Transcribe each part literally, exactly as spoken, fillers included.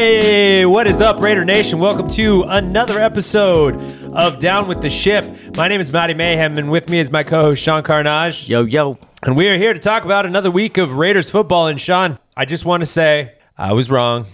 Hey, what is up, Raider Nation? Welcome to another episode of Down with the Ship. My name is Matty Mayhem, and with me is my co-host, Sean Carnage. Yo, yo. And we are here to talk about another week of Raiders football. And Sean, I just want to say I was wrong.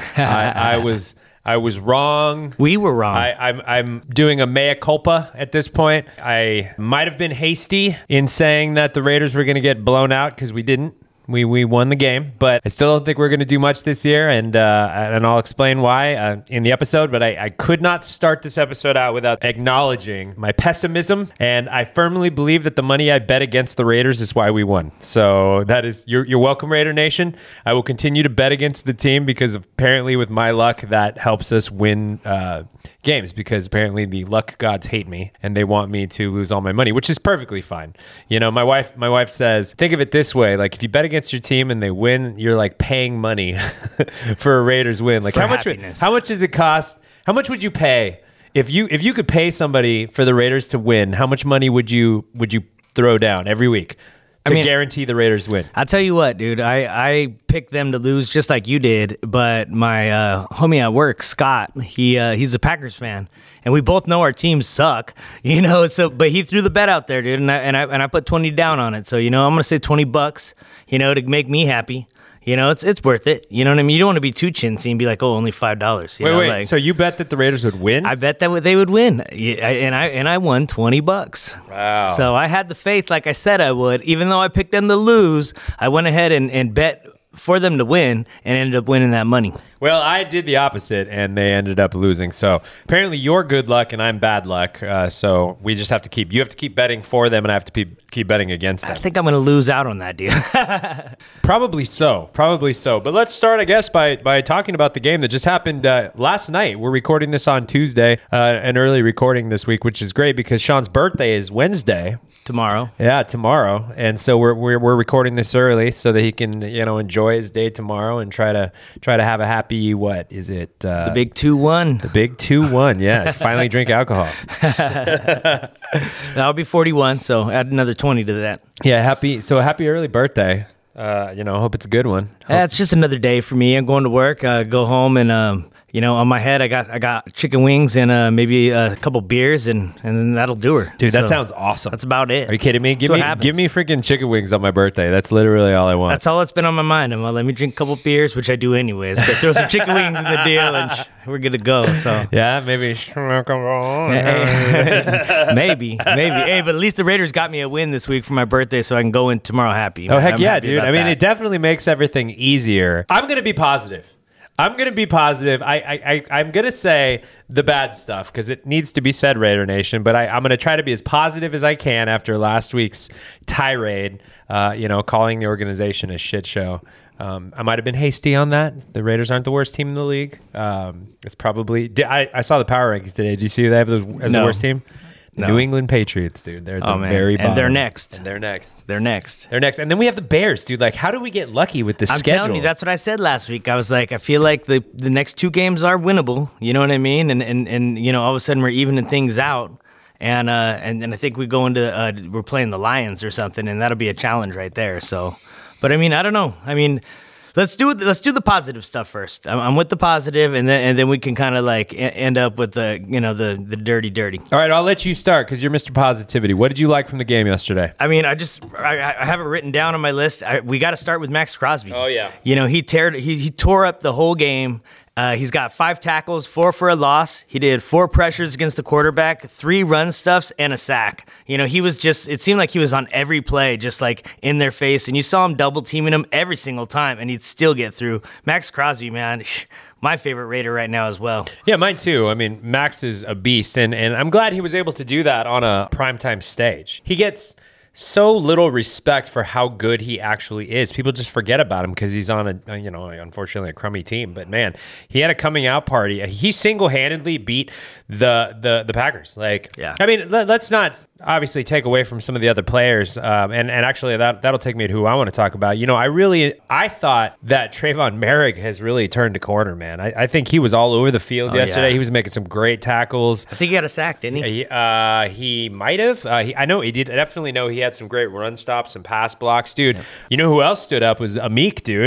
I, I was I was wrong. We were wrong. I, I'm, I'm doing a mea culpa at this point. I might have been hasty in saying that the Raiders were going to get blown out because we didn't. We we won the game, but I still don't think we're going to do much this year, and uh, and I'll explain why uh, in the episode. But I, I could not start this episode out without acknowledging my pessimism, and I firmly believe that the money I bet against the Raiders is why we won. So that is you're you're welcome, Raider Nation. I will continue to bet against the team because apparently, with my luck, that helps us win uh, games. Because apparently, the luck gods hate me, and they want me to lose all my money, which is perfectly fine. You know, my wife my wife says, think of it this way: like if you bet against your team and they win, you're like paying money for a Raiders win. Like for how much happiness. how much does it cost? How much would you pay if you if you could pay somebody for the Raiders to win? How much money would you would you throw down every week to I mean, guarantee the Raiders win? I'll tell you what, dude. I, I picked them to lose just like you did, but my uh, homie at work, Scott, he uh, he's a Packers fan, and we both know our teams suck, you know. So, but he threw the bet out there, dude, and I and I and I put twenty down on it. So, you know, I'm gonna say twenty bucks, you know, to make me happy. You know, it's it's worth it. You know what I mean? You don't want to be too chintzy and be like, oh, only five dollars. Wait, know? wait. Like, so you bet that the Raiders would win? I bet that they would win, yeah, and I and I won twenty bucks. Wow. So I had the faith, like I said I would, even though I picked them to lose. I went ahead and, and bet for them to win and ended up winning that money. Well, I did the opposite, and they ended up losing. So apparently you're good luck, and I'm bad luck. Uh, so we just have to keep, you have to keep betting for them, and I have to keep, keep betting against them. I think I'm going to lose out on that deal. Probably so. Probably so. But let's start, I guess, by by talking about the game that just happened uh, last night. We're recording this on Tuesday, uh, an early recording this week, which is great because Sean's birthday is Wednesday. Tomorrow. Yeah, tomorrow. And so we're, we're we're recording this early so that he can, you know, enjoy his day tomorrow and try to try to have a happy, what is it? Uh, The big two one. The big two one, yeah. Finally drink alcohol. That'll be forty-one, so add another twenty to that. Yeah, happy. So happy early birthday. Uh, you know, hope it's a good one. Hope- Yeah, it's just another day for me. I'm going to work, uh, go home, and um, you know, on my head, I got I got chicken wings and uh, maybe a couple beers, and, and then that'll do her. Dude, that So sounds awesome. That's about it. Are you kidding me? Give That's what me happens. give me freaking chicken wings on my birthday. That's literally all I want. That's all that's been on my mind. I'm like, let me drink a couple beers, which I do anyways, but throw some chicken wings in the deal, and sh- we're good to go. So yeah, maybe. maybe, maybe. Hey, but at least the Raiders got me a win this week for my birthday, so I can go in tomorrow happy. Oh, heck I'm yeah, happy dude. about I mean, that. it definitely makes everything easier. I'm going to be positive. I'm going to be positive. I, I, I, I'm going to say the bad stuff because it needs to be said, Raider Nation, but I, I'm going to try to be as positive as I can after last week's tirade, uh, you know, calling the organization a shit show. Um, I might have been hasty on that. The Raiders aren't the worst team in the league. Um, it's probably... I, I saw the power rankings today. Did you see who they have as No. the worst team? The No. New England Patriots, dude. They're at the Oh, man. very And bottom. they're next. And they're next. They're next. They're next. And then we have the Bears, dude. Like, how do we get lucky with this I'm schedule? telling you, that's what I said last week. I was like, I feel like the, the next two games are winnable. You know what I mean? And, and, and you know, all of a sudden we're evening things out. And uh, and then I think we go into, uh, we're playing the Lions or something, and that'll be a challenge right there. So, but I mean, I don't know. I mean, let's do let's do the positive stuff first. I'm, I'm with the positive, and then and then we can kind of like e- end up with the you know the the dirty dirty. All right, I'll let you start because you're Mister Positivity. What did you like from the game yesterday? I mean, I just I, I have it written down on my list. I, we got to start with Max Crosby. Oh, yeah. You know, he teared he he tore up the whole game. Uh, he's got five tackles, four for a loss. He did four pressures against the quarterback, three run stuffs, and a sack. You know, he was just, it seemed like he was on every play, just like in their face. And you saw him double teaming him every single time, and he'd still get through. Max Crosby, man, my favorite Raider right now as well. Yeah, mine too. I mean, Max is a beast, and, and I'm glad he was able to do that on a primetime stage. He gets so little respect for how good he actually is. People just forget about him because he's on a, you know, unfortunately a crummy team. But man, he had a coming out party. He single-handedly beat the the the Packers. Like, yeah. I mean, let, let's not obviously take away from some of the other players. Um, and, and actually, that, that'll take me to who I want to talk about. You know, I really, I thought that Trayvon Merrick has really turned a corner, man. I, I think he was all over the field Oh, yesterday. yeah. He was making some great tackles. I think he got a sack, didn't he? He, uh, he might have. Uh, he, I know he did. I definitely know he had some great run stops, some pass blocks. Dude, Yeah. you know who else stood up was Amik, dude.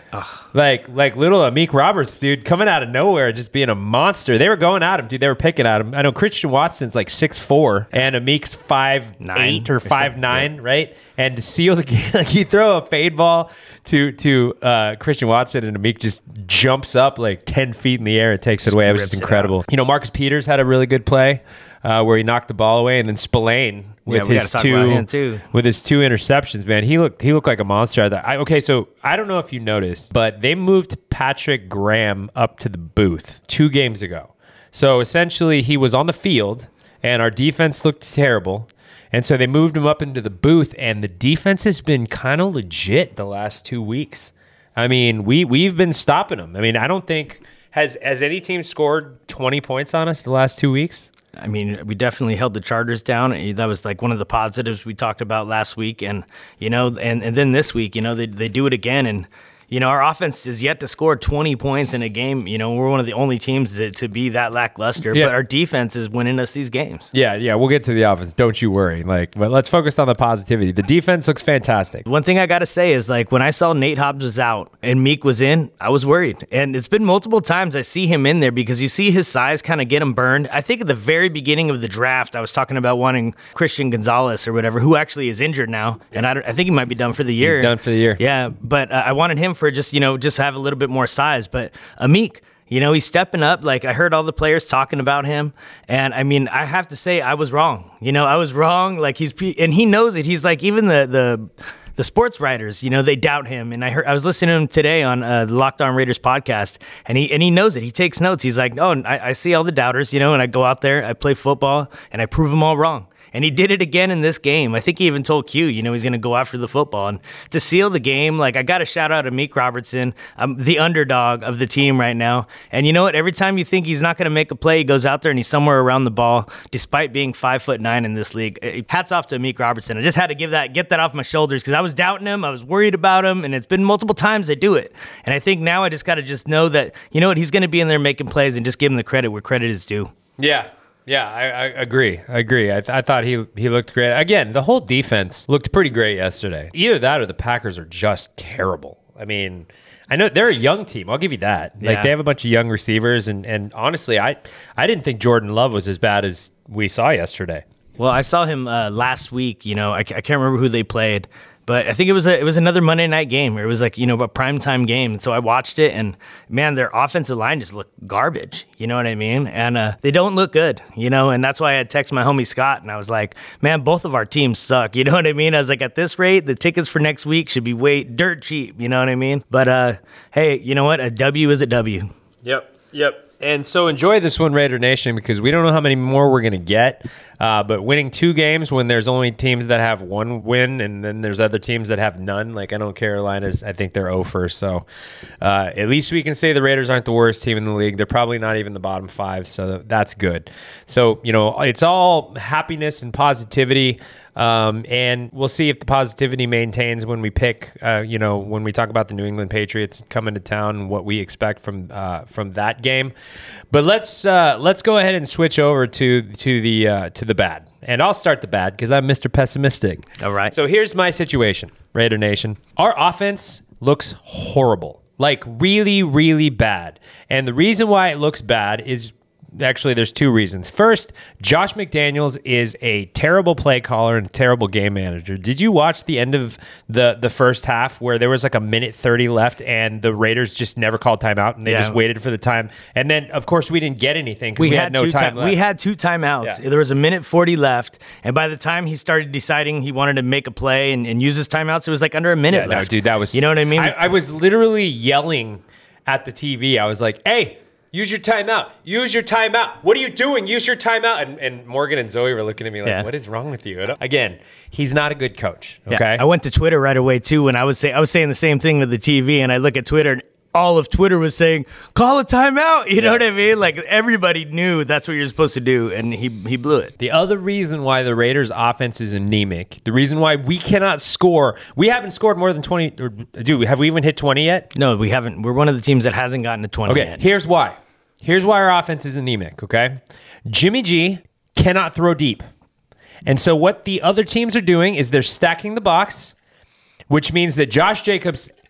Ugh. Like like little Amik Roberts, dude, coming out of nowhere, just being a monster. They were going at him, dude. They were picking at him. I know Christian Watson's like six four, and Amik's five eight or five nine, yeah. right? And to seal the game, like you throw a fade ball to to uh, Christian Watson, and Amik just jumps up like ten feet in the air and takes it away. It was just incredible. You know, Marcus Peters had a really good play uh, where he knocked the ball away, and then Spillane with yeah, his two with his two interceptions, man, he looked he looked like a monster. I, okay, so I don't know if you noticed, but they moved Patrick Graham up to the booth two games ago. So essentially, he was on the field, and our defense looked terrible. And so they moved him up into the booth, and the defense has been kind of legit the last two weeks. I mean, we we've been stopping them. I mean, I don't think has has any team scored twenty points on us the last two weeks. I mean, we definitely held the Chargers down. That was like one of the positives we talked about last week. And, you know, and, and then this week, you know, they they do it again. And, you know, our offense is yet to score twenty points in a game. You know, we're one of the only teams to, to be that lackluster. Yeah. But our defense is winning us these games. Yeah, yeah, we'll get to the offense. Don't you worry. Like, but let's focus on the positivity. The defense looks fantastic. One thing I got to say is, like, when I saw Nate Hobbs was out and Meek was in, I was worried. And it's been multiple times I see him in there because you see his size kind of get him burned. I think at the very beginning of the draft, I was talking about wanting Christian Gonzalez or whatever, who actually is injured now. And I, I think he might be done for the year. He's done for the year. Yeah, but uh, I wanted him for just, you know, just have a little bit more size. But Amik, you know, he's stepping up. Like, I heard all the players talking about him. And, I mean, I have to say I was wrong. You know, I was wrong. Like, he's, and he knows it. He's like, even the, the, the sports writers, you know, they doubt him. And I heard, I was listening to him today on uh, the Locked On Raiders podcast, and he, and he knows it. He takes notes. He's like, oh, I, I see all the doubters, you know, and I go out there, I play football, and I prove them all wrong. And he did it again in this game. I think he even told Q, you know, he's going to go after the football. And to seal the game, like, I got to shout out to Amik Robertson. I'm the underdog of the team right now. And you know what? Every time you think he's not going to make a play, he goes out there and he's somewhere around the ball, despite being five foot nine in this league. Hats off to Amik Robertson. I just had to give that, get that off my shoulders because I was doubting him. I was worried about him. And it's been multiple times I do it. And I think now I just got to just know that, you know what? He's going to be in there making plays and just give him the credit where credit is due. Yeah. Yeah, I, I agree. I agree. I, th- I thought he he looked great. Again, the whole defense looked pretty great yesterday. Either that or the Packers are just terrible. I mean, I know they're a young team. I'll give you that. Like, yeah. They have a bunch of young receivers, and, and honestly, I I didn't think Jordan Love was as bad as we saw yesterday. Well, I saw him uh, last week. You know, I, I can't remember who they played. But I think it was a, it was another Monday night game. It was like, you know, a primetime game. And so I watched it, and, man, their offensive line just looked garbage. You know what I mean? And uh, they don't look good, you know, and that's why I had texted my homie Scott, and I was like, man, both of our teams suck. You know what I mean? I was like, at this rate, the tickets for next week should be way dirt cheap. You know what I mean? But, uh, hey, you know what? A W is a W. Yep, yep. And so enjoy this one, Raider Nation, because we don't know how many more we're going to get. Uh, but winning two games when there's only teams that have one win, and then there's other teams that have none. Like, I know Carolina's, I think they're oh for. So uh, at least we can say the Raiders aren't the worst team in the league. They're probably not even the bottom five, so that's good. So, you know, it's all happiness and positivity. Um, and we'll see if the positivity maintains when we pick, uh, you know, when we talk about the New England Patriots coming to town and what we expect from uh, from that game. But let's uh, let's go ahead and switch over to to the uh, to the bad. And I'll start the bad because I'm Mister Pessimistic. All right. So here's my situation, Raider Nation. Our offense looks horrible, like really, really bad. And the reason why it looks bad is Actually, there's two reasons. First, Josh McDaniels is a terrible play caller and a terrible game manager. Did you watch the end of the, the first half where there was like a minute thirty left and the Raiders just never called timeout and they yeah. just waited for the time? And then, of course, we didn't get anything because we, we had, had no time ti- left. We had two timeouts. Yeah. There was a minute forty left, and by the time he started deciding he wanted to make a play and, and use his timeouts, it was like under a minute yeah, left. No, dude, that was... You know what I mean? I, I was literally yelling at the T V. I was like, hey... Use your timeout. Use your timeout. What are you doing? Use your timeout. And, and Morgan and Zoe were looking at me like, yeah. what is wrong with you? Again, he's not a good coach, okay? Yeah. I went to Twitter right away, too, and I was, say, I was saying the same thing to the T V, and I look at Twitter, and all of Twitter was saying, call a timeout. You yeah. know what I mean? Like, everybody knew that's what you're supposed to do, and he he blew it. The other reason why the Raiders' offense is anemic, the reason why we cannot score, we haven't scored more than twenty, or, dude, have we even hit twenty yet? No, we haven't. We're one of the teams that hasn't gotten to twenty okay, yet. Okay, here's why. Here's why our offense is anemic, okay? Jimmy G cannot throw deep. And so what the other teams are doing is they're stacking the box, which means that Josh Jacobs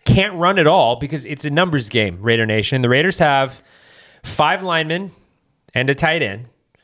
can't run at all because it's a numbers game, Raider Nation. The Raiders have five linemen and a tight end.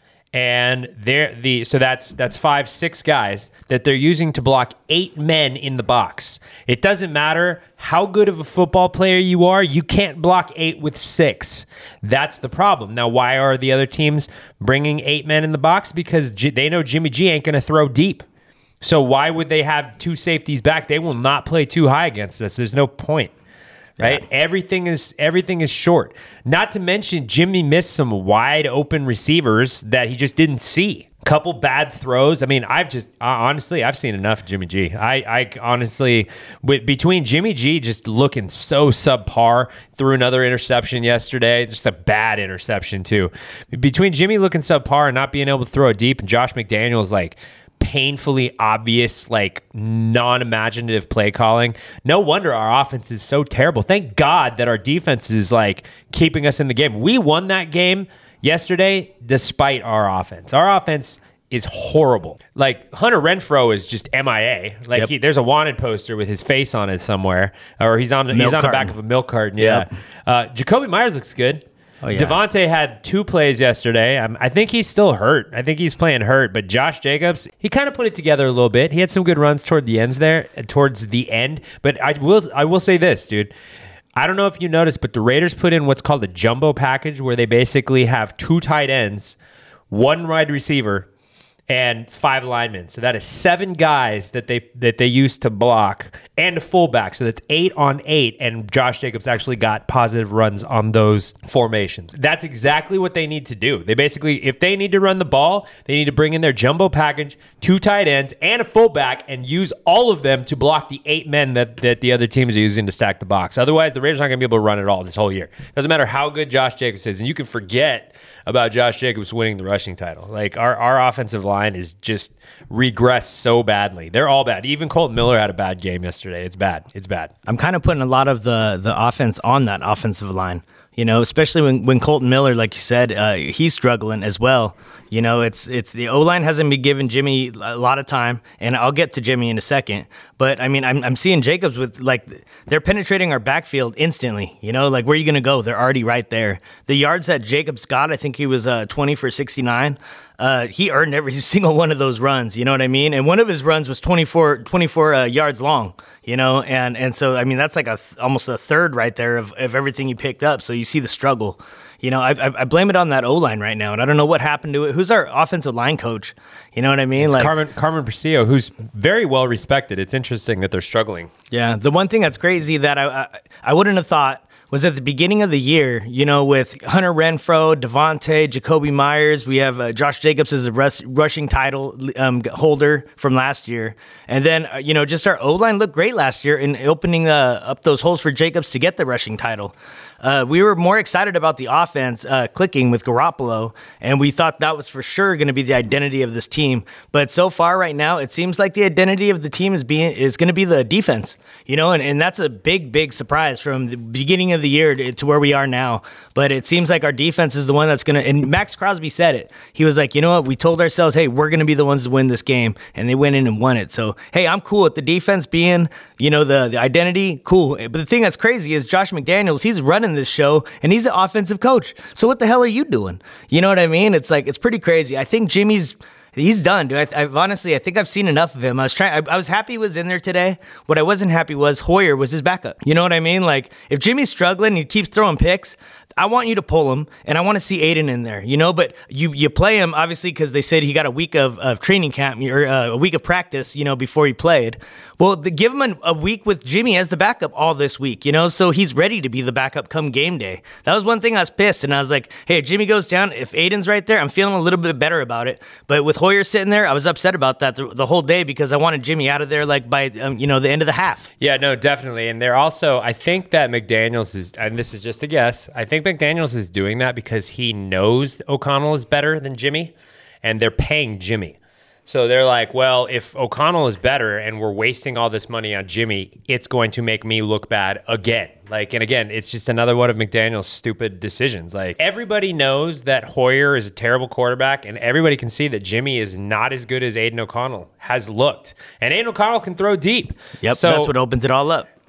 And they're the so that's that's five, six guys that they're using to block eight men in the box. It doesn't matter how good of a football player you are, you can't block eight with six. That's the problem. Now, why are the other teams bringing eight men in the box? Because G- they know Jimmy G ain't going to throw deep. So why would they have two safeties back? They will not play too high against us. There's no point. Right? Yeah. Everything is everything is short. Not to mention Jimmy missed some wide open receivers that he just didn't see. Couple bad throws. I mean, I've just uh, honestly, I've seen enough of Jimmy G. I, I honestly, with between Jimmy G just looking so subpar, threw another interception yesterday, just a bad interception too. Between Jimmy looking subpar and not being able to throw it deep, and Josh McDaniels like painfully obvious, like non-imaginative play calling. No wonder our offense is so terrible. Thank God that our defense is like keeping us in the game. We won that game yesterday despite our offense. Our offense is horrible. Like Hunter Renfrow is just M I A. Like yep. he, there's a wanted poster with his face on it somewhere, or he's on milk he's on carton. the back of a milk carton. Yeah. Yep. Uh, Jacoby Myers looks good. Oh, yeah. Devontae had two plays yesterday. Um, I think he's still hurt. I think he's playing hurt. But Josh Jacobs, he kind of put it together a little bit. He had some good runs toward the ends there, towards the end. But I will, I will say this, dude. I don't know if you noticed, but the Raiders put in what's called a jumbo package, where they basically have two tight ends, one wide receiver, and five linemen. So that is seven guys that they that they used to block, and a fullback. So that's eight on eight, and Josh Jacobs actually got positive runs on those formations. That's exactly what they need to do. They basically, if they need to run the ball, they need to bring in their jumbo package, two tight ends, and a fullback, and use all of them to block the eight men that, that the other teams are using to stack the box. Otherwise, the Raiders aren't going to be able to run it all this whole year. Doesn't matter how good Josh Jacobs is, and you can forget about Josh Jacobs winning the rushing title. Like, our, our offensive line is just regressed so badly. They're all bad. Even Colton Miller had a bad game yesterday. It's bad. It's bad. I'm kind of putting a lot of the, the offense on that offensive line. You know, especially when, when Colton Miller, like you said, uh, he's struggling as well. You know, it's it's the O-line hasn't been giving Jimmy a lot of time, and I'll get to Jimmy in a second. But, I mean, I'm I'm seeing Jacobs with, like, they're penetrating our backfield instantly. You know, like, where are you going to go? They're already right there. The yards that Jacobs got, I think he was uh, twenty for sixty-nine. Uh, he earned every single one of those runs, you know what I mean? And one of his runs was twenty-four, twenty-four uh, yards long, you know? And and so, I mean, that's like a th- almost a third right there of, of everything he picked up. So you see the struggle. You know, I, I I blame it on that O-line right now, and I don't know what happened to it. Who's our offensive line coach? You know what I mean? It's like Carmen Carmen Preciado, who's very well respected. It's interesting that they're struggling. Yeah, the one thing that's crazy that I I, I wouldn't have thought was at the beginning of the year, you know, with Hunter Renfrow, Devontae, Jacoby Myers, we have uh, Josh Jacobs as a rush, rushing title um, holder from last year. And then, uh, you know, just our O-line looked great last year in opening uh, up those holes for Jacobs to get the rushing title. Uh, we were more excited about the offense uh, clicking with Garoppolo, and we thought that was for sure going to be the identity of this team. But so far right now, it seems like the identity of the team is being is going to be the defense, you know, and, and that's a big, big surprise from the beginning of the year to, to where we are now. But it seems like our defense is the one that's going to, and Max Crosby said it. He was like, you know what, we told ourselves, hey, we're going to be the ones to win this game, and they went in and won it. So, hey, I'm cool with the defense being, you know, the, the identity, cool. But the thing that's crazy is Josh McDaniels, he's running this show, and he's the offensive coach. So what the hell are you doing? You know what I mean? It's like, it's pretty crazy. I think Jimmy's, he's done, dude. I, I've honestly, I think I've seen enough of him. I was trying, I, I was happy he was in there today. What I wasn't happy was Hoyer was his backup. You know what I mean? Like, if Jimmy's struggling, he keeps throwing picks, I want you to pull him, and I want to see Aiden in there, you know, but you, you play him, obviously, because they said he got a week of, of training camp, or uh, a week of practice, you know, before he played. Well, the, give him a, a week with Jimmy as the backup all this week, you know, so he's ready to be the backup come game day. That was one thing I was pissed, and I was like, hey, if Jimmy goes down, if Aiden's right there, I'm feeling a little bit better about it. But with Hoyer sitting there, I was upset about that the, the whole day because I wanted Jimmy out of there, like, by, um, you know, the end of the half. Yeah, no, definitely. And they're also, I think that McDaniels is, and this is just a guess, I think McDaniels is doing that because he knows O'Connell is better than Jimmy, and they're paying Jimmy. So they're like, well, if O'Connell is better and we're wasting all this money on Jimmy, it's going to make me look bad again. Like, and again, it's just another one of McDaniel's stupid decisions. Like, everybody knows that Hoyer is a terrible quarterback, and everybody can see that Jimmy is not as good as Aiden O'Connell has looked. And Aiden O'Connell can throw deep. Yep, so, that's what opens it all up.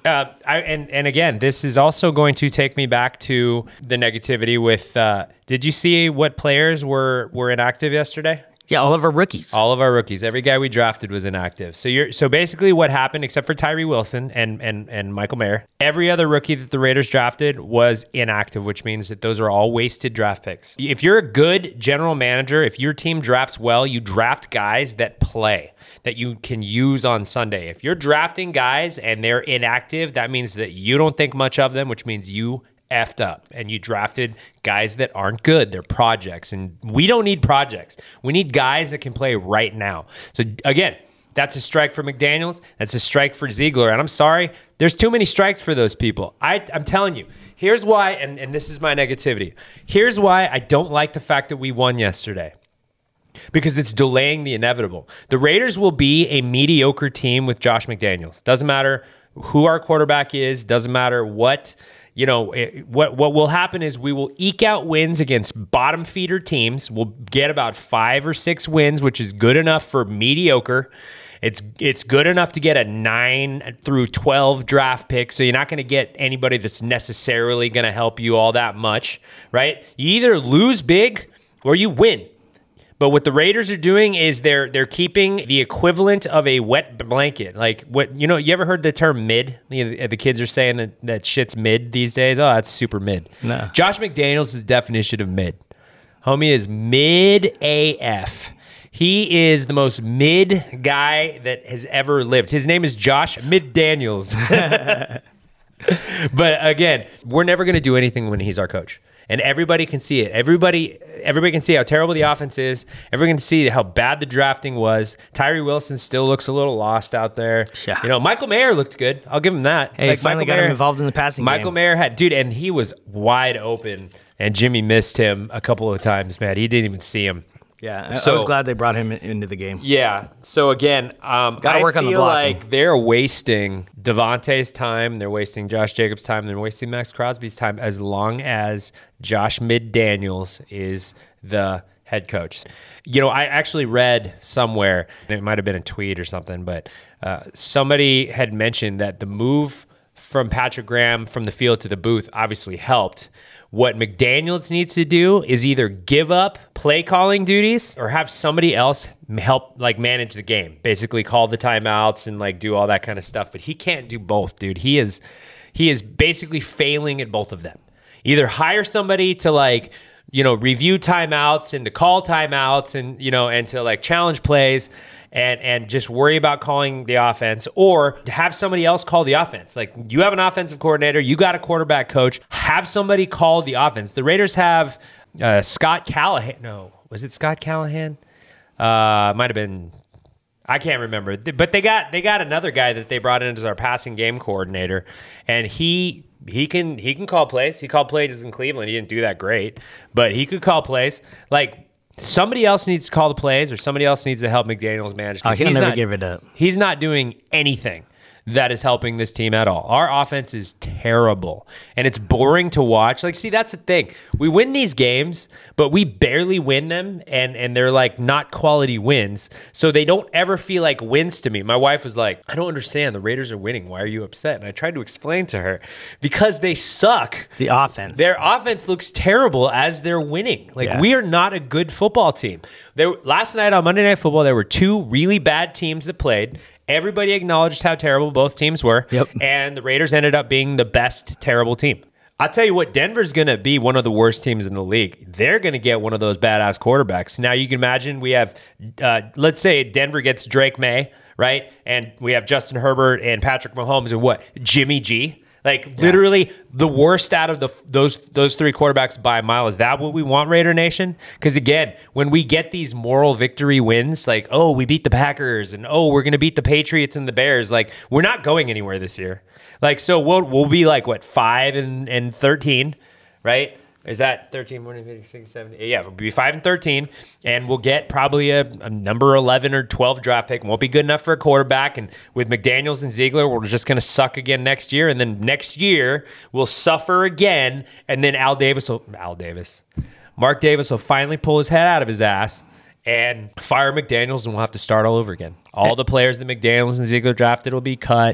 Uh, I, and and again, this is also going to take me back to the negativity with. Uh, did you see what players were were inactive yesterday? Yeah, all of our rookies. All of our rookies. Every guy we drafted was inactive. So you're so basically what happened, except for Tyree Wilson and and and Michael Mayer, every other rookie that the Raiders drafted was inactive, which means that those are all wasted draft picks. If you're a good general manager, if your team drafts well, you draft guys that play, that you can use on Sunday. If you're drafting guys and they're inactive, that means that you don't think much of them, which means you effed up and you drafted guys that aren't good. They're projects, and we don't need projects. We need guys that can play right now. So again, that's a strike for McDaniels. That's a strike for Ziegler. And I'm sorry, there's too many strikes for those people. I, I'm telling you, here's why, and, and this is my negativity. Here's why I don't like the fact that we won yesterday. Because it's delaying the inevitable. The Raiders will be a mediocre team with Josh McDaniels. Doesn't matter who our quarterback is. Doesn't matter what... You know, it, what what will happen is we will eke out wins against bottom feeder teams. We'll get about five or six wins, which is good enough for mediocre. It's it's good enough to get a nine through twelve draft pick, so you're not going to get anybody that's necessarily going to help you all that much, right? You either lose big or you win. But what the Raiders are doing is they're they're keeping the equivalent of a wet blanket. Like, what, you know, you ever heard the term mid? You know, the kids are saying that, that shit's mid these days. Oh, that's super mid. No. Josh McDaniels' definition of mid. Homie is mid A F. He is the most mid guy that has ever lived. His name is Josh McDaniels. But again, we're never going to do anything when he's our coach. And everybody can see it. Everybody everybody can see how terrible the offense is. Everybody can see how bad the drafting was. Tyree Wilson still looks a little lost out there. Yeah. You know, Michael Mayer looked good. I'll give him that. Hey, like finally Michael got Mayer, him involved in the passing Michael game. Mayer had, dude, and he was wide open, and Jimmy missed him a couple of times, man. He didn't even see him. Yeah, So- I was glad they brought him into the game. Yeah. So again, um, Gotta I work feel on the blocking. like they're wasting Devontae's time. They're wasting Josh Jacobs' time. They're wasting Max Crosby's time as long as Josh McDaniels is the head coach. You know, I actually read somewhere, and it might have been a tweet or something, but uh, somebody had mentioned that the move from Patrick Graham from the field to the booth obviously helped. What McDaniels needs to do is either give up play calling duties or have somebody else help like manage the game. Basically call the timeouts and like do all that kind of stuff. But he can't do both, dude. He is he is basically failing at both of them. Either hire somebody to like, you know, review timeouts and to call timeouts and, you know, and to like challenge plays and and just worry about calling the offense, or have somebody else call the offense. Like, you have an offensive coordinator, you got a quarterback coach, have somebody call the offense. The Raiders have uh, Scott Callahan. No, was it Scott Callahan? Uh, might have been. I can't remember. But they got they got another guy that they brought in as our passing game coordinator, and he he can he can call plays. He called plays in Cleveland. He didn't do that great, but he could call plays. Like, somebody else needs to call the plays, or somebody else needs to help McDaniels manage. Oh, he'll he's never not, give it up. He's not doing anything that is helping this team at all. Our offense is terrible, and it's boring to watch. Like, see, that's the thing. We win these games, but we barely win them, and, and they're, like, not quality wins, so they don't ever feel like wins to me. My wife was like, I don't understand. The Raiders are winning. Why are you upset? And I tried to explain to her, because they suck. The offense. Their offense looks terrible as they're winning. Like, Yeah. we are not a good football team. There, last night on Monday Night Football, there were two really bad teams that played. Everybody acknowledged how terrible both teams were. Yep. And the Raiders ended up being the best terrible team. I'll tell you what, Denver's going to be one of the worst teams in the league. They're going to get one of those badass quarterbacks. Now, you can imagine we have, uh, let's say Denver gets Drake May, right? And we have Justin Herbert and Patrick Mahomes and what? Jimmy G. Like, literally the worst out of the those those three quarterbacks by a mile. Is that what we want, Raider Nation? Because, again, when we get these moral victory wins, like, oh, we beat the Packers, and oh, we're going to beat the Patriots and the Bears, like, we're not going anywhere this year. Like, so we'll we'll be like, what, five and, and thirteen, right? Is that thirteen, fourteen, fifteen, sixteen, seventeen? Yeah, we'll be five and thirteen, and we'll get probably a, a number eleven or twelve draft pick. Won't be good enough for a quarterback, and with McDaniels and Ziegler, we're just going to suck again next year, and then next year we'll suffer again, and then Al Davis will, Al Davis, Mark Davis will finally pull his head out of his ass and fire McDaniels, and we'll have to start all over again. All the players that McDaniels and Ziegler drafted will be cut,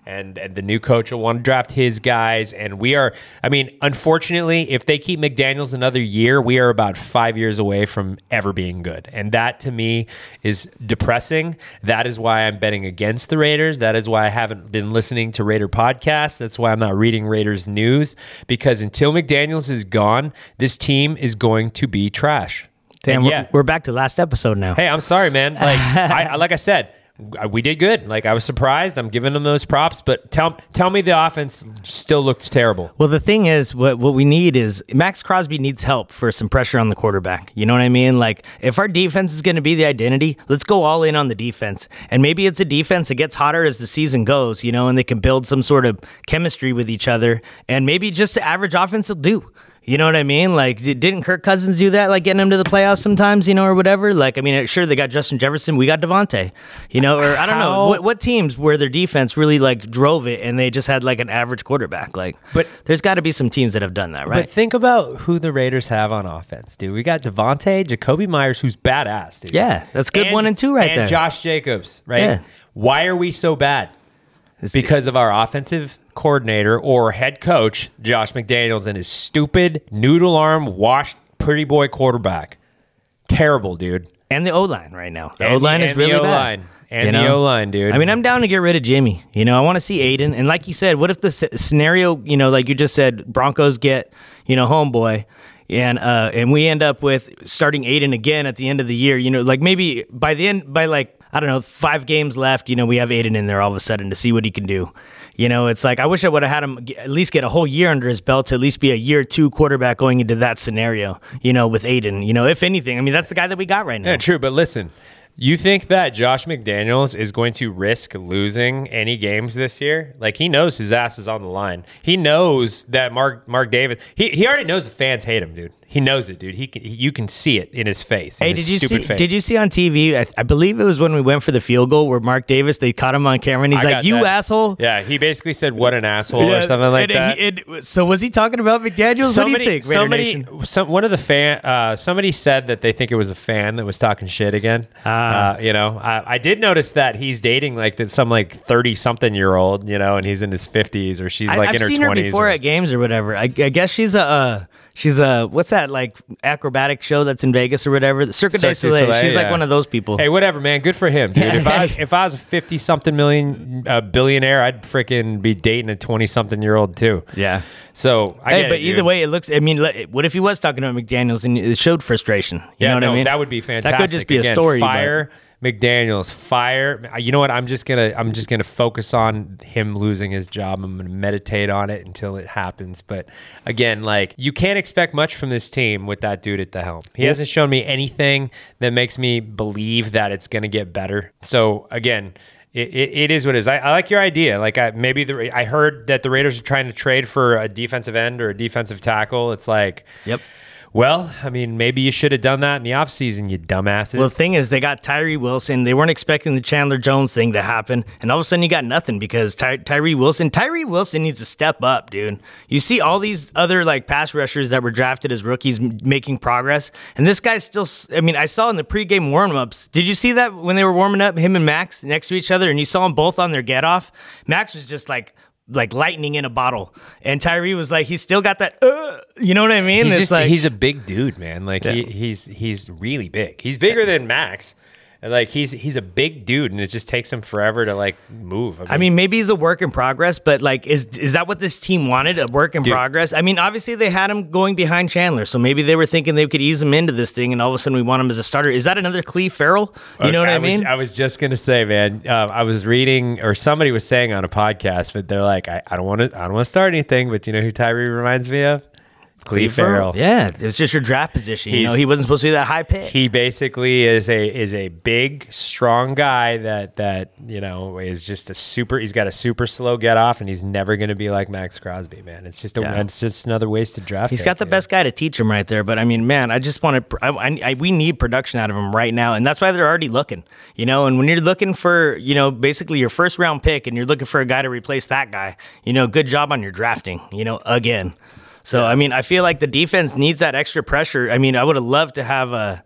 and, and the new coach will want to draft his guys. And we are, I mean, unfortunately, if they keep McDaniels another year, we are about five years away from ever being good. And that to me is depressing. That is why I'm betting against the Raiders. That is why I haven't been listening to Raider podcasts. That's why I'm not reading Raiders news, because until McDaniels is gone, this team is going to be trash. Damn, yeah. we're, we're back to last episode now. Hey, I'm sorry, man. Like I, like I said, we did good. Like I was surprised. I'm giving them those props, but tell tell me the offense still looks terrible. Well, the thing is, what what we need is Max Crosby needs help for some pressure on the quarterback. You know what I mean? Like if our defense is going to be the identity, let's go all in on the defense. And maybe it's a defense that gets hotter as the season goes, you know, and they can build some sort of chemistry with each other. And maybe just the average offense will do. You know what I mean? Like, didn't Kirk Cousins do that, like getting them to the playoffs sometimes, you know, or whatever? Like, I mean, sure, they got Justin Jefferson. We got Devontae, you know, or I don't know. What, what teams where their defense really, like, drove it and they just had, like, an average quarterback? Like, but there's got to be some teams that have done that, right? But think about who the Raiders have on offense, dude. We got Devontae, Jacoby Myers, who's badass, dude. Yeah, that's good and, one and two right and there. And Josh Jacobs, right? Yeah. Why are we so bad? It's because of our offensive coordinator or head coach, Josh McDaniels, and his stupid noodle arm washed pretty boy quarterback. Terrible, dude. And the O-line right now. The and O-line the, is really the bad. O-line. And you the know? O-line, dude. I mean, I'm down to get rid of Jimmy. You know, I want to see Aiden. And like you said, what if the s- scenario, you know, like you just said, Broncos get, you know, homeboy, and uh, and we end up with starting Aiden again at the end of the year. You know, like maybe by the end, by like, I don't know, five games left, you know, we have Aiden in there all of a sudden to see what he can do. You know, it's like, I wish I would have had him get, at least get a whole year under his belt to at least be a year two quarterback going into that scenario, you know, with Aiden. You know, if anything, I mean, that's the guy that we got right now. Yeah, true. But listen, you think that Josh McDaniels is going to risk losing any games this year? Like, he knows his ass is on the line. He knows that Mark Mark Davis, he, he already knows the fans hate him, dude. He knows it, dude. He, can, he you can see it in his face. Hey, his did you stupid see? face. Did you see on T V? I, I believe it was when we went for the field goal where Mark Davis, they caught him on camera, and he's I like, "You that. asshole!" Yeah, he basically said, "What an asshole" yeah, or something like and, that. And, and, so was he talking about McDaniels? Somebody, what do you think? somebody, some, one of the fan, uh, somebody said that they think it was a fan that was talking shit again. Uh, uh, you know, I, I did notice that he's dating like that some like thirty something year old, you know, and he's in his fifties or she's like I, in I've her seen twenties. her before or, at games or whatever. I, I guess she's a. Uh, She's a, what's that, like, acrobatic show that's in Vegas or whatever? The Cirque du Soleil. Soleil. She's yeah. like one of those people. Hey, whatever, man. Good for him, dude. if, I, if I was a fifty-something million uh, billionaire, I'd freaking be dating a twenty-something-year-old, too. Yeah. So, I Hey, get but it, either dude. way, it looks, I mean, what if he was talking about McDaniels and it showed frustration? You yeah, know what no, I mean? That would be fantastic. That could just be Again, a story. Fire but. McDaniels, fire. You know what? I'm just gonna I'm just gonna focus on him losing his job. I'm gonna meditate on it until it happens. But again, like, you can't expect much from this team with that dude at the helm. He hasn't shown me anything that makes me believe that it's gonna get better. So again, It, it, it is what it is. I, I like your idea. Like I, maybe the I heard that the Raiders are trying to trade for a defensive end or a defensive tackle. It's like, yep. Well, I mean, maybe you should have done that in the offseason, you dumbasses. Well, the thing is, they got Tyree Wilson. They weren't expecting the Chandler Jones thing to happen. And all of a sudden, you got nothing because Ty- Tyree Wilson, Tyree Wilson needs to step up, dude. You see all these other, like, pass rushers that were drafted as rookies m- making progress. And this guy's still, I mean, I saw in the pregame warm-ups. Did you see that when they were warming up, him and Max next to each other, and you saw them both on their get-off? Max was just like, like lightning in a bottle, and Tyree was like, he's still got that, uh, you know what I mean? He's it's just like, he's a big dude, man. Like yeah. he, he's he's really big. He's bigger than Max. And like he's he's a big dude, and it just takes him forever to like move. I mean, I mean, maybe he's a work in progress, but like, is is that what this team wanted? A work in dude. progress? I mean, obviously they had him going behind Chandler, so maybe they were thinking they could ease him into this thing, and all of a sudden we want him as a starter. Is that another Cleve Farrell? You know what I, I mean? Was, I was just gonna say, man. Uh, I was reading, or somebody was saying on a podcast, but they're like, I, I don't want to, I don't want to start anything, but you know who Tyree reminds me of? Cleve Farrell. Yeah, it's just your draft position. You He's, know, he wasn't supposed to be that high pick. He basically is a is a big, strong guy that that you know is just a super. He's got a super slow get off, and he's never going to be like Max Crosby, man. It's just a Yeah. it's just another wasted draft. He's pick, got the dude. best guy to teach him right there. But I mean, man, I just want to. I, I, I, we need production out of him right now, and that's why they're already looking. You know, and when you're looking for, you know, basically your first round pick, and you're looking for a guy to replace that guy, you know, good job on your drafting. You know, again. So, I mean, I feel like the defense needs that extra pressure. I mean, I would have loved to have a,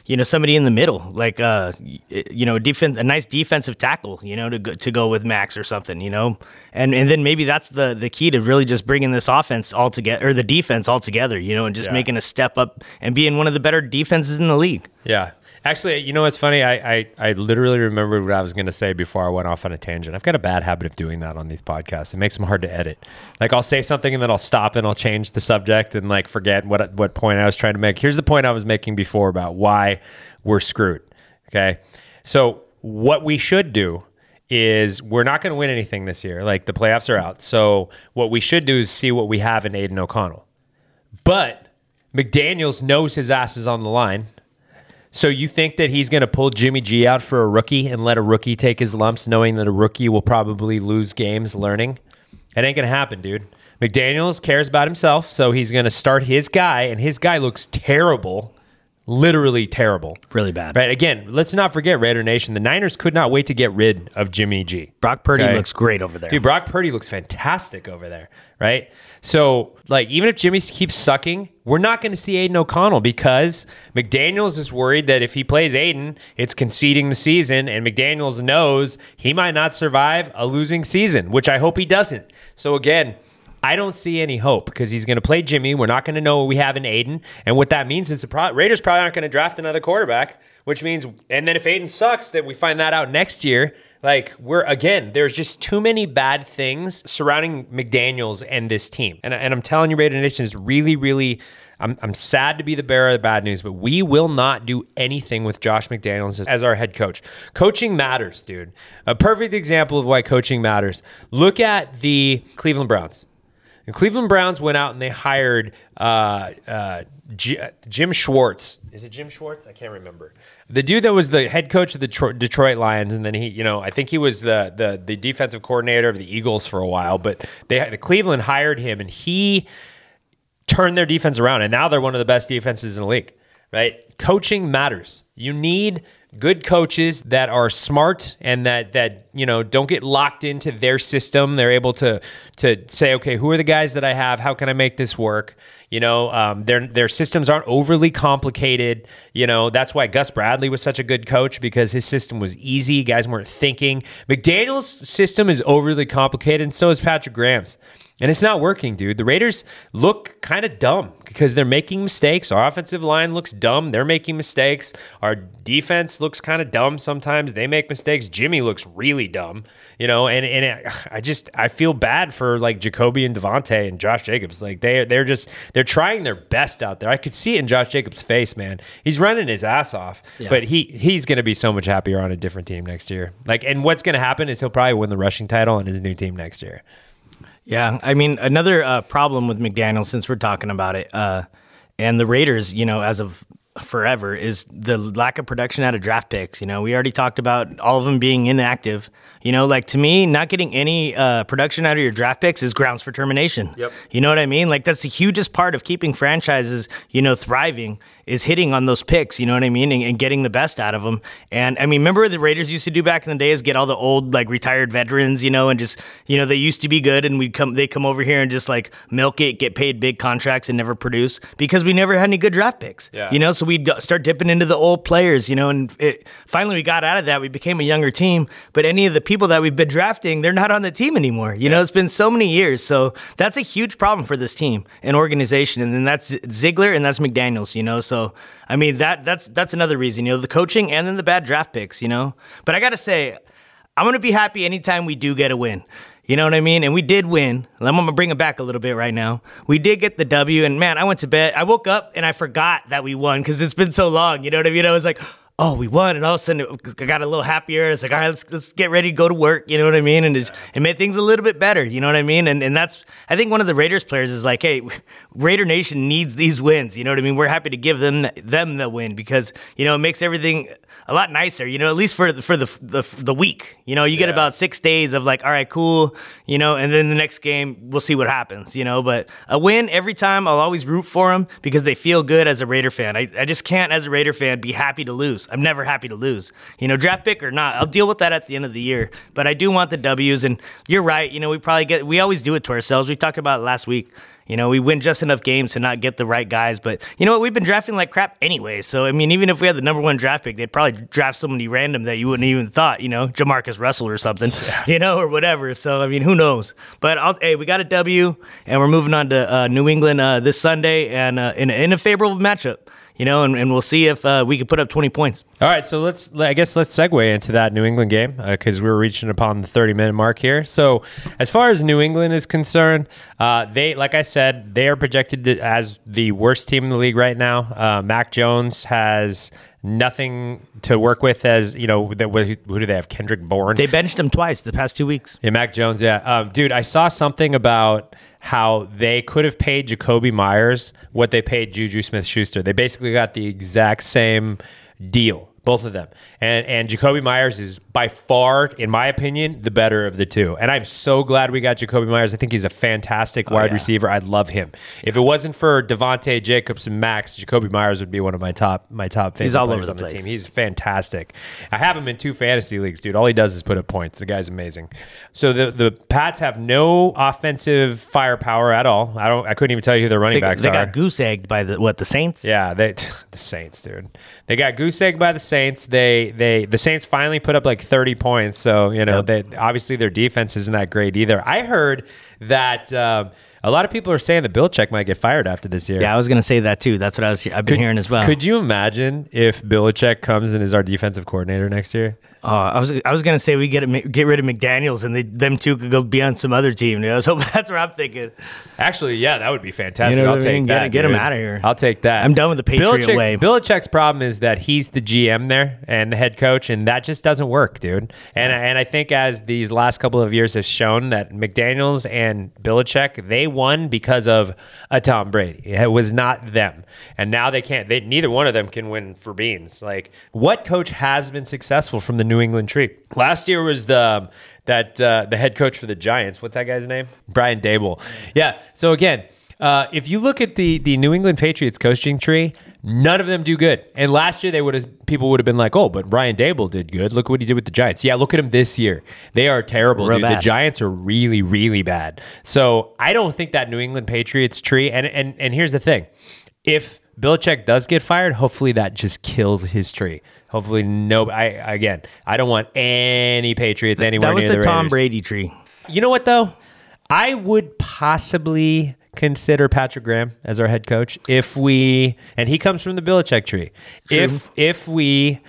you know, somebody in the middle, like, uh, you know, defense, a nice defensive tackle, you know, to go, to go with Max or something, you know, and and then maybe that's the the key to really just bringing this offense all together, or the defense all together, you know, and just yeah. making a step up and being one of the better defenses in the league. Yeah. Actually, you know what's funny? I, I, I literally remembered what I was going to say before I went off on a tangent. I've got a bad habit of doing that on these podcasts. It makes them hard to edit. Like, I'll say something and then I'll stop and I'll change the subject and like forget what what point I was trying to make. Here's the point I was making before about why we're screwed. Okay, so what we should do is we're not going to win anything this year. Like, the playoffs are out. So what we should do is see what we have in Aiden O'Connell. But McDaniels knows his ass is on the line. So you think that he's going to pull Jimmy G out for a rookie and let a rookie take his lumps, knowing that a rookie will probably lose games learning? It ain't going to happen, dude. McDaniels cares about himself, so he's going to start his guy, and his guy looks terrible. Literally terrible. Really bad. Right. Again, let's not forget, Raider Nation, the Niners could not wait to get rid of Jimmy G. Brock Purdy okay? looks great over there. Dude, Brock Purdy looks fantastic over there, right? So, like, even if Jimmy keeps sucking, we're not going to see Aiden O'Connell because McDaniels is worried that if he plays Aiden, it's conceding the season, and McDaniels knows he might not survive a losing season, which I hope he doesn't. So, again, I don't see any hope because he's going to play Jimmy. We're not going to know what we have in Aiden. And what that means is the pro- Raiders probably aren't going to draft another quarterback, which means, and then if Aiden sucks, that we find that out next year. Like, we're, again, there's just too many bad things surrounding McDaniels and this team. And, and I'm telling you, Raider Nation is really, really, I'm, I'm sad to be the bearer of the bad news, but we will not do anything with Josh McDaniels as, as our head coach. Coaching matters, dude. A perfect example of why coaching matters. Look at the Cleveland Browns. The Cleveland Browns went out and they hired uh, uh, G- Jim Schwartz. Is it Jim Schwartz? I can't remember. The dude that was the head coach of the Tro- Detroit Lions, and then he, you know, I think he was the the the defensive coordinator of the Eagles for a while. But they, the Cleveland hired him, and he turned their defense around, and now they're one of the best defenses in the league. Right? Coaching matters. You need good coaches that are smart and that that you know don't get locked into their system. They're able to to say, okay, who are the guys that I have? How can I make this work? You know, um, their their systems aren't overly complicated. You know, that's why Gus Bradley was such a good coach, because his system was easy. Guys weren't thinking. McDaniel's system is overly complicated, and so is Patrick Graham's. And it's not working, dude. The Raiders look kind of dumb because they're making mistakes. Our offensive line looks dumb. They're making mistakes. Our defense looks kind of dumb sometimes. They make mistakes. Jimmy looks really dumb, you know, and, and it, I just, I feel bad for like Jacoby and Devontae and Josh Jacobs. Like they, they're just, they're trying their best out there. I could see it in Josh Jacobs' face, man. He's running his ass off, yeah. but he, he's going to be so much happier on a different team next year. Like, and what's going to happen is he'll probably win the rushing title on his new team next year. Yeah, I mean, another uh, problem with McDaniel, since we're talking about it, uh, and the Raiders, you know, as of forever, is the lack of production out of draft picks. You know, we already talked about all of them being inactive. You know, like, to me, not getting any uh, production out of your draft picks is grounds for termination. Yep. You know what I mean? Like, that's the hugest part of keeping franchises, you know, thriving, is hitting on those picks, you know what I mean, and, and getting the best out of them. And, I mean, remember what the Raiders used to do back in the day is get all the old, like, retired veterans, you know, and just, you know, they used to be good, and we'd come, they come over here and just, like, milk it, get paid big contracts and never produce because we never had any good draft picks, yeah. you know, so we'd go, start dipping into the old players, you know, and it, finally we got out of that. We became a younger team, but any of the people that we've been drafting, they're not on the team anymore. You yeah. know, it's been so many years, so that's a huge problem for this team and organization, and then that's Ziegler and that's McDaniels, you know, so, I mean, that that's that's another reason, you know, the coaching and then the bad draft picks, you know. But I got to say, I'm going to be happy anytime we do get a win. You know what I mean? And we did win. I'm going to bring it back a little bit right now. We did get the W, and man, I went to bed. I woke up and I forgot that we won because it's been so long. You know what I mean? I was like, oh, we won, and all of a sudden I got a little happier. It's like, all right, let's let's get ready to go to work. You know what I mean? And it, it made things a little bit better. You know what I mean? And and that's, I think one of the Raiders players is like, hey, Raider Nation needs these wins. You know what I mean? We're happy to give them them the win because, you know, it makes everything a lot nicer, you know, at least for the, for the the the week. You know, you get yeah. about six days of like, all right, cool, you know, and then the next game, we'll see what happens, you know. But a win every time, I'll always root for them because they feel good as a Raider fan. I, I just can't, as a Raider fan, be happy to lose. I'm never happy to lose. You know, draft pick or not, I'll deal with that at the end of the year. But I do want the W's, and you're right, you know, we probably get, we always do it to ourselves. We talked about it last week. You know, we win just enough games to not get the right guys. But you know what? We've been drafting like crap anyway. So, I mean, even if we had the number one draft pick, they'd probably draft somebody random that you wouldn't even thought, you know, Jamarcus Russell or something, yeah. you know, or whatever. So, I mean, who knows? But, I'll, hey, we got a W, and we're moving on to uh, New England uh, this Sunday and uh, in, in a favorable matchup. You know, and, and we'll see if uh, we can put up twenty points. All right, so let's, I guess let's segue into that New England game because uh, we're reaching upon the thirty-minute mark here. So as far as New England is concerned, uh, they, like I said, they are projected to, as the worst team in the league right now. Uh, Mac Jones has nothing to work with as, you know, the, who, who do they have? Kendrick Bourne? They benched him twice the past two weeks. Yeah, Mac Jones, yeah. Um, dude, I saw something about how they could have paid Jacoby Myers what they paid Juju Smith-Schuster. They basically got the exact same deal, both of them. And and Jacoby Myers is by far, in my opinion, the better of the two. And I'm so glad we got Jacoby Myers. I think he's a fantastic oh, wide yeah. receiver. I love him. If it wasn't for Devontae Jacobs and Max, Jacoby Myers would be one of my top my top favorite he's all players over the on the place. team. He's fantastic. I have him in two fantasy leagues, dude. All he does is put up points. The guy's amazing. So the the Pats have no offensive firepower at all. I don't. I couldn't even tell you who their running They, backs they are. got goose egged by the what the Saints. Yeah, they the Saints, dude. They got goose egged by the Saints. They they the Saints finally put up like thirty points. So you know, Yep. they obviously their defense isn't that great either. I heard that um, a lot of people are saying that Belichick might get fired after this year. Yeah, I was gonna say that too. That's what I was. I've been Could- hearing as well. Could you imagine if Belichick comes and is our defensive coordinator next year? Uh, I was I was gonna say we get get rid of McDaniels and they, them two could go be on some other team. You know? So that's what I'm thinking. Actually, yeah, that would be fantastic. You know I'll what I take mean? that. Get- get him dude. outta here. I'll take that. I'm done with the Patriot Belichick, way. Belichick's problem is that he's the G M there and the head coach, and that just doesn't work, dude. And and I think as these last couple of years have shown that McDaniels and Belichick, they won because of a Tom Brady. It was not them, and now they can't. They neither one of them can win for beans. Like, what coach has been successful from the New England tree? Last year was the that uh, the head coach for the Giants. What's that guy's name? Brian Daboll. Yeah. So again, uh, if you look at the the New England Patriots coaching tree, none of them do good. And last year, they would have people would have been like, "Oh, but Brian Daboll did good. Look what he did with the Giants." Yeah, look at him this year. They are terrible, Real dude. The bad. Giants are really, really bad. So I don't think that New England Patriots tree. And and and here's the thing: if Belichick does get fired, hopefully that just kills his tree. Hopefully, no. I again, I don't want any Patriots anywhere That was near the the Tom Raiders. Brady tree. You know what though? I would possibly consider Patrick Graham as our head coach if we, and he comes from the Belichick tree. True. If if we.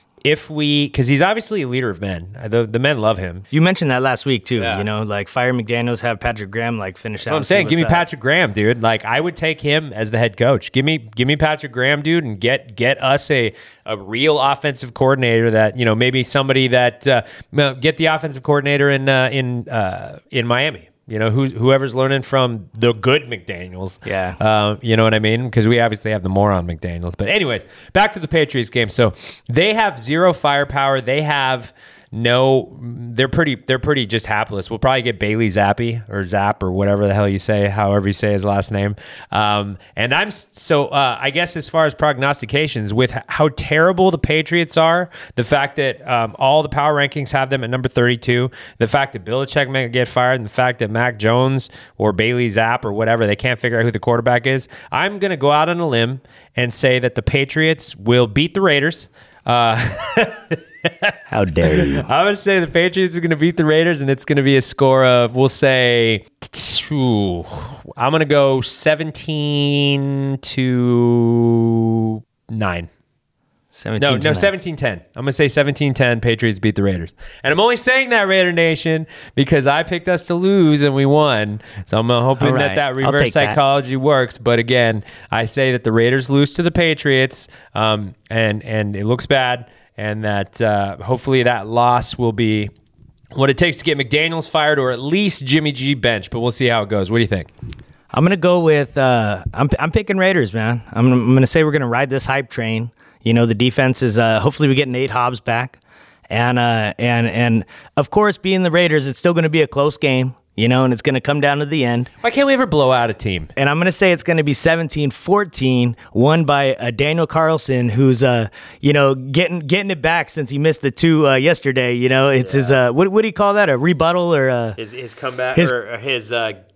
If we, because he's obviously a leader of men. The the men love him. You mentioned that last week too. Yeah. You know, like fire McDaniels, have Patrick Graham like finish That's out. what I'm and see saying. Give me what's up. Patrick Graham, dude. Like, I would take him as the head coach. Give me give me Patrick Graham, dude, and get get us a, a real offensive coordinator that, you know, maybe somebody that uh, get the offensive coordinator in uh, in uh, in Miami. You know, who, whoever's learning from the good McDaniels. Yeah. Uh, you know what I mean? Because we obviously have the moron McDaniels. But anyways, back to the Patriots game. So they have zero firepower. They have no, they're pretty, they're pretty just hapless. We'll probably get Bailey Zappi or Zap or whatever the hell you say, however you say his last name. Um, and I'm so, uh, I guess as far as prognostications, with how terrible the Patriots are, the fact that um, all the power rankings have them at number thirty-two, the fact that Belichick may get fired, and the fact that Mac Jones or Bailey Zapp or whatever, they can't figure out who the quarterback is, I'm going to go out on a limb and say that the Patriots will beat the Raiders. Uh, How dare you? I'm going to say the Patriots are going to beat the Raiders, and it's going to be a score of, we'll say, ooh, I'm going to go seventeen to nine. seventeen No, no, seventeen ten. I'm going to say seventeen ten, Patriots beat the Raiders. And I'm only saying that, Raider Nation, because I picked us to lose and we won. So I'm hoping All right. that that I'll reverse take that. psychology works. But again, I say that the Raiders lose to the Patriots, um, and, and it looks bad, and that uh, hopefully that loss will be what it takes to get McDaniels fired or at least Jimmy G benched. But we'll see how it goes. What do you think? I'm gonna go with uh, I'm I'm picking Raiders, man. I'm I'm gonna say we're gonna ride this hype train. You know, the defense is uh, hopefully we get Nate Hobbs back, and uh, and and of course, being the Raiders, it's still gonna be a close game. You know, and it's gonna come down to the end. Why can't we ever blow out a team? And I'm going to say it's going to be seventeen fourteen, won by uh, Daniel Carlson, who's, uh, you know, getting getting it back since he missed the two uh, yesterday. You know, it's Yeah. his, uh, what, what do you call that? A rebuttal or a, His his comeback His- or his uh,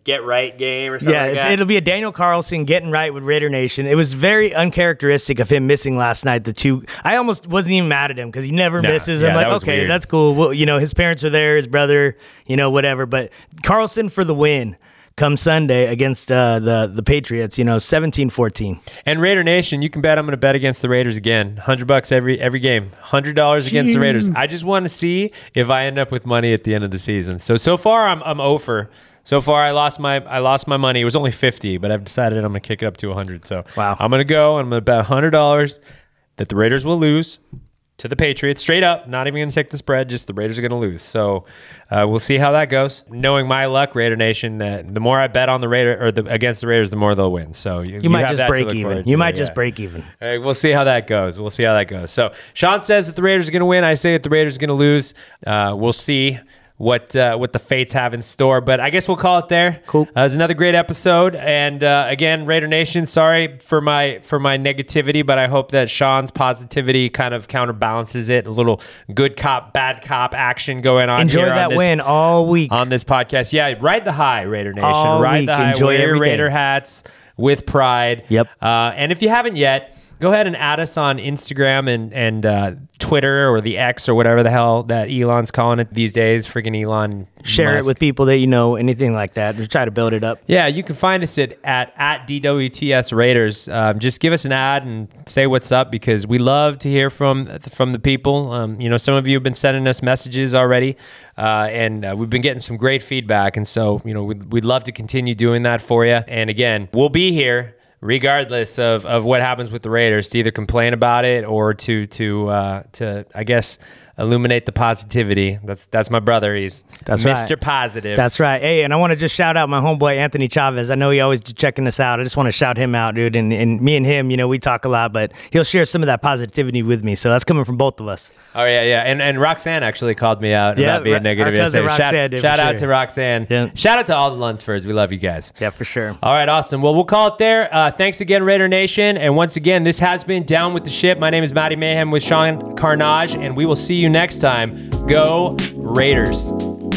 get right game or something Yeah, like it's, that? it'll be a Daniel Carlson getting right with Raider Nation. It was very uncharacteristic of him missing last night. The two, I almost wasn't even mad at him because he never No, misses. yeah, I'm that like, was okay, weird. that's cool. Well, you know, his parents are there, his brother, you know, whatever. But Carlson for the win come Sunday against uh, the the Patriots. You know, seventeen fourteen. And Raider Nation, you can bet I'm going to bet against the Raiders again. one hundred bucks every every game. one hundred dollars against the Raiders. I just want to see if I end up with money at the end of the season. So so far I'm I'm over. So far I lost my I lost my money. It was only fifty, but I've decided I'm going to kick it up to one hundred. So Wow. I'm going to go and I'm going to bet one hundred dollars that the Raiders will lose to the Patriots, straight up. Not even going to take the spread, just the Raiders are going to lose. So uh, we'll see how that goes. Knowing my luck, Raider Nation, that the more I bet on the Raider or the, against the Raiders, the more they'll win. So you, You, might have just that to break look even. forward You to, might yeah. just break even. All right, we'll see how that goes. We'll see how that goes. So Sean says that the Raiders are going to win. I say that the Raiders are going to lose. Uh, we'll see what uh, what the fates have in store. But I guess we'll call it there. Cool. Uh, it was another great episode. And uh, again, Raider Nation, sorry for my for my negativity, but I hope that Sean's positivity kind of counterbalances it. A little good cop, bad cop action going on Enjoy here on that this, win all week. on this podcast. Yeah, ride the high, Raider Nation. All ride week. the high. Enjoy Wear your every day. Raider hats with pride. Yep. Uh, and if you haven't yet, go ahead and add us on Instagram and and uh, Twitter or the X or whatever the hell that Elon's calling it these days. Freaking Elon. Share Musk. it with people that you know, anything like that. Just try to build it up. Yeah, you can find us at at, at D W T S Raiders. Um, just give us an ad and say what's up because we love to hear from from the people. Um, you know, some of you have been sending us messages already, uh, and uh, we've been getting some great feedback. And so, you know, we'd, we'd love to continue doing that for you. And again, we'll be here regardless of, of what happens with the Raiders to either complain about it or to to uh, to I guess illuminate the positivity. That's that's my brother. He's That's Mister right. Positive. That's right. Hey, and I want to just shout out my homeboy Anthony Chavez. I know he always checking us out. I just want to shout him out, dude. And, and me and him, you know, we talk a lot, but he'll share some of that positivity with me. So that's coming from both of us. Oh yeah, yeah, and and Roxanne actually called me out Yeah, about being Ro- negative our cousin yesterday. Roxanne Shout, did, shout for out sure. to Roxanne. Yeah. Shout out to all the Lunsfords. We love you guys. Yeah, for sure. All right, Austin. Well, we'll call it there. Uh, thanks again, Raider Nation. And once again, this has been Down with the Ship. My name is Matty Mayhem with Sean Carnage, and we will see you next time. Go Raiders.